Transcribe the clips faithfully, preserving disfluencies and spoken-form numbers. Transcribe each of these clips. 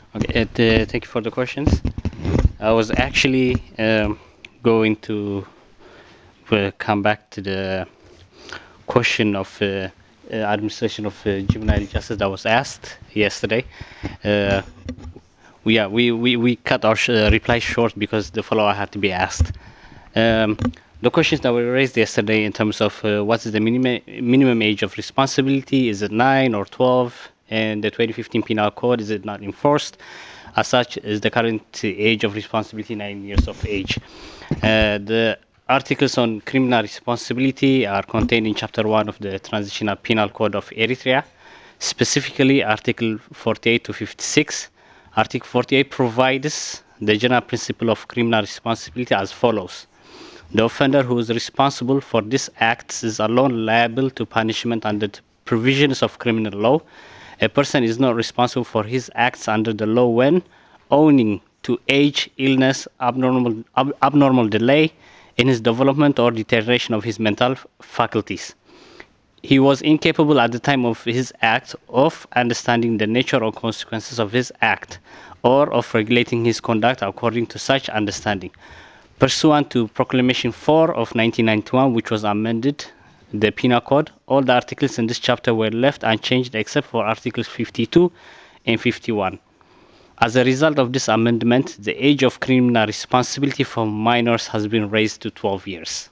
Okay, and, uh, thank you for the questions. I was actually um, going to uh, come back to the question of uh, uh, administration of uh, juvenile justice that was asked yesterday. Uh, we, yeah, we, we, we cut our sh- uh, reply short because the follow-up had to be asked. Um, the questions that were raised yesterday in terms of uh, what is the minimum minimum age of responsibility, is it nine or twelve? And the twenty fifteen Penal Code, is it not enforced? As such, is the current age of responsibility nine years of age? Uh, the articles on criminal responsibility are contained in Chapter one of the Transitional Penal Code of Eritrea, specifically Article forty-eight to fifty-six. Article forty-eight provides the general principle of criminal responsibility as follows. The offender who is responsible for this act is alone liable to punishment under the provisions of criminal law. A person is not responsible for his acts under the law when, owing to age, illness, abnormal, ab- abnormal delay in his development or deterioration of his mental faculties, he was incapable at the time of his act of understanding the nature or consequences of his act, or of regulating his conduct according to such understanding. Pursuant to Proclamation four of nineteen ninety-one, which was amended the Penal Code, all the articles in this chapter were left unchanged except for Articles fifty-two and fifty-one. As a result of this amendment, the age of criminal responsibility for minors has been raised to twelve years.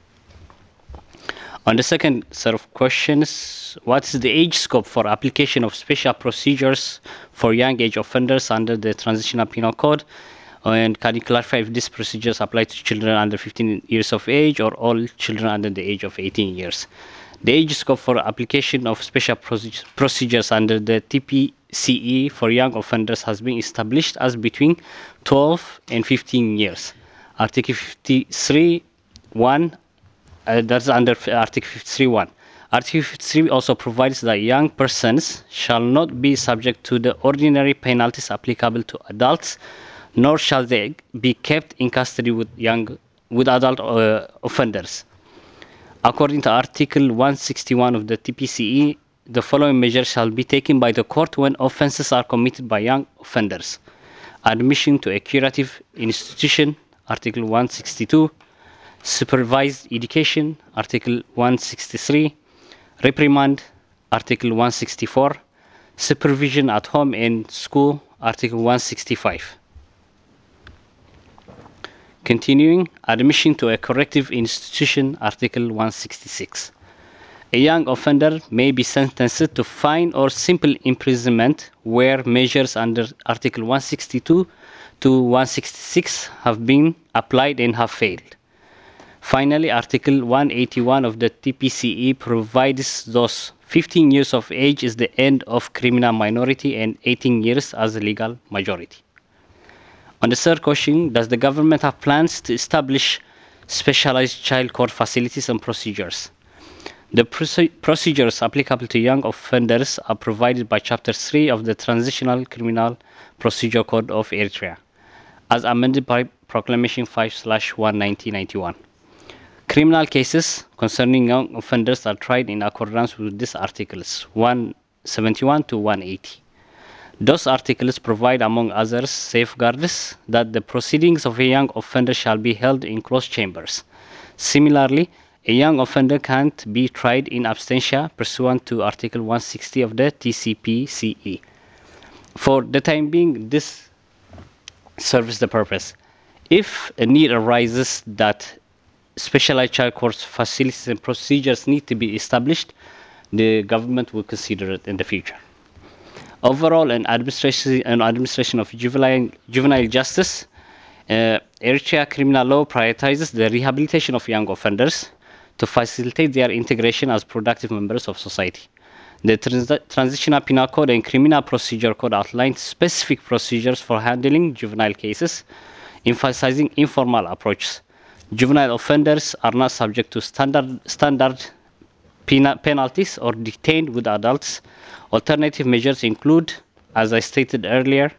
On the second set of questions, what is the age scope for application of special procedures for young age offenders under the Transitional Penal Code? And can you clarify if these procedures apply to children under fifteen years of age or all children under the age of eighteen years? The age scope for application of special procedures under the T P C E for young offenders has been established as between twelve and fifteen years. Article fifty-three one, uh, that's under Article fifty-three one. Article fifty-three also provides that young persons shall not be subject to the ordinary penalties applicable to adults, nor shall they be kept in custody with young with adult uh, offenders. According to Article one sixty-one of the T P C E, the following measures shall be taken by the court when offences are committed by young offenders: admission to a curative institution, Article one sixty-two; supervised education, Article one sixty-three; reprimand, Article one sixty-four; supervision at home and school, Article one sixty-five. Continuing, admission to a corrective institution, Article one sixty-six. A young offender may be sentenced to fine or simple imprisonment where measures under Article one sixty-two to one sixty-six have been applied and have failed. Finally, Article one eighty-one of the T P C E provides those fifteen years of age is the end of criminal minority and eighteen years as a legal majority. On the third question, does the government have plans to establish specialized child court facilities and procedures? The procedures applicable to young offenders are provided by Chapter three of the Transitional Criminal Procedure Code of Eritrea, as amended by Proclamation five slash one nineteen ninety-one. Criminal cases concerning young offenders are tried in accordance with these articles one seventy-one to one eighty. Those articles provide, among others, safeguards that the proceedings of a young offender shall be held in closed chambers. Similarly, a young offender can't be tried in absentia pursuant to Article one sixty of the T C P C E. For the time being, this serves the purpose. If a need arises that specialized child court facilities and procedures need to be established, the government will consider it in the future. Overall, an administration, an administration of juvenile, juvenile justice, uh, Eritrea criminal law prioritizes the rehabilitation of young offenders to facilitate their integration as productive members of society. The trans Transitional Penal Code and Criminal Procedure Code outline specific procedures for handling juvenile cases, emphasizing informal approaches. Juvenile offenders are not subject to standard, standard penalties or detained with adults. Alternative measures include, as I stated earlier,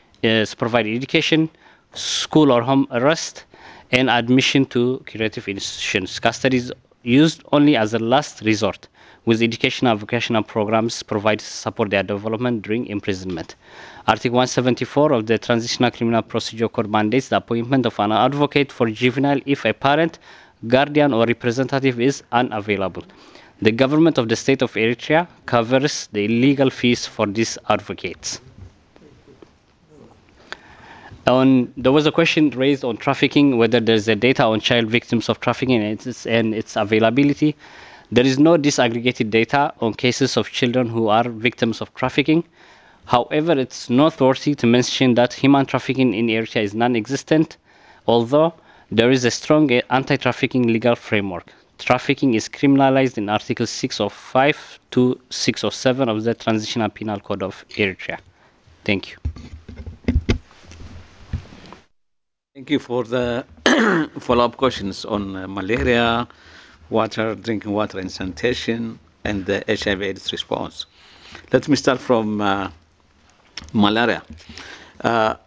is provide education, school or home arrest, and admission to curative institutions. Custody is used only as a last resort, with educational and vocational programs provided to support their development during imprisonment. Article one seventy-four of the Transitional Criminal Procedure Code mandates the appointment of an advocate for juvenile if a parent, guardian, or representative is unavailable. The government of the state of Eritrea covers the legal fees for these advocates. On, there was a question raised on trafficking, whether there's a data on child victims of trafficking and its, and its availability. There is no disaggregated data on cases of children who are victims of trafficking. However, it's noteworthy to mention that human trafficking in Eritrea is non-existent, although there is a strong anti-trafficking legal framework. Trafficking is criminalized in Article six oh five to six oh seven of the Transitional Penal Code of Eritrea. Thank you. Thank you for the follow-up questions on uh, malaria, water, drinking water and sanitation, and the H I V/AIDS response. Let me start from uh, malaria. Uh,